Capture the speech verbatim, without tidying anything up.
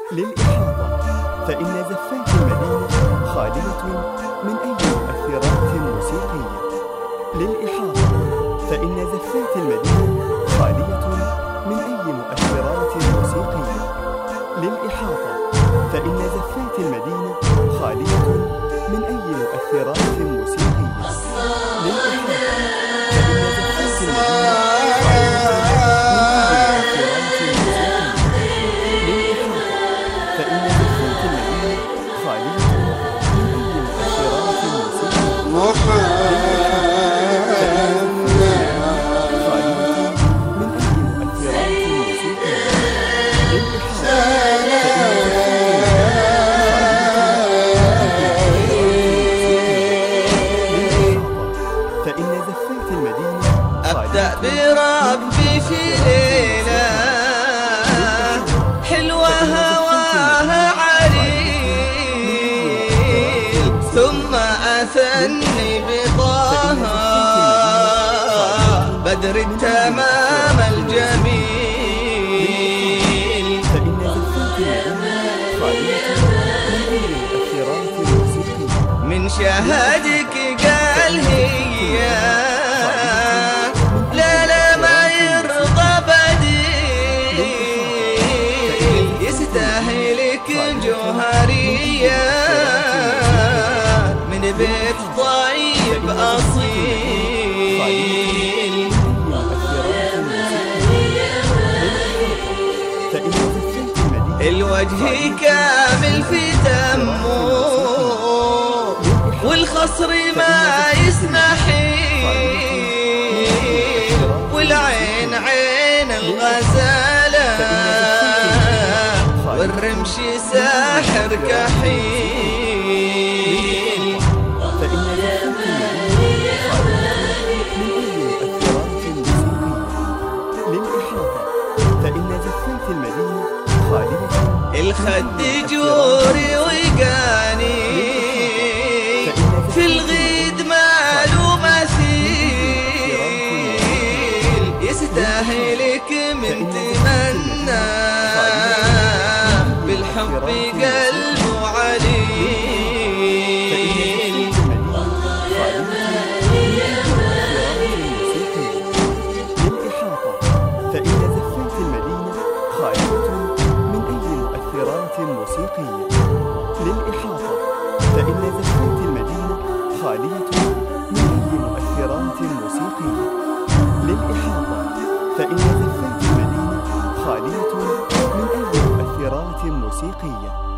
للإحاطة فإن زفات المدينة خالية من أي مؤثرات موسيقية. للإحاطة فإن زفات المدينة خالية من أي مؤثرات موسيقية. للإحاطة فإن زفات المدينة خالية من أي مؤثرات موسيقية. للإحاطة فإن زفات المدينة خالية من أي مؤثرات موسيقية. أبدأ بربي في ليلة حلوة هواها عريل، ثم أثني بطه بدر التمام الجميل. من شهدك قال هي لا لا ما يرضى بديل، يستاهلك جوهرية من بيت طيب أصيل. الوجه كامل في دمه والخصر ما يسمحيل، والعين عين الغزالة والرمش ساحر كحيل. الخد جوري وقاني في الغيد ماله مثيل، يستاهلك من تمنى بالحب قلبه عليل. للإحاطة فإن زفات المدينة خالية من أي مؤثرات موسيقية. للإحاطة فإن زفات المدينة خالية من أي مؤثرات موسيقية. للإحاطة فإن زفات المدينة خالية من أي مؤثرات موسيقية.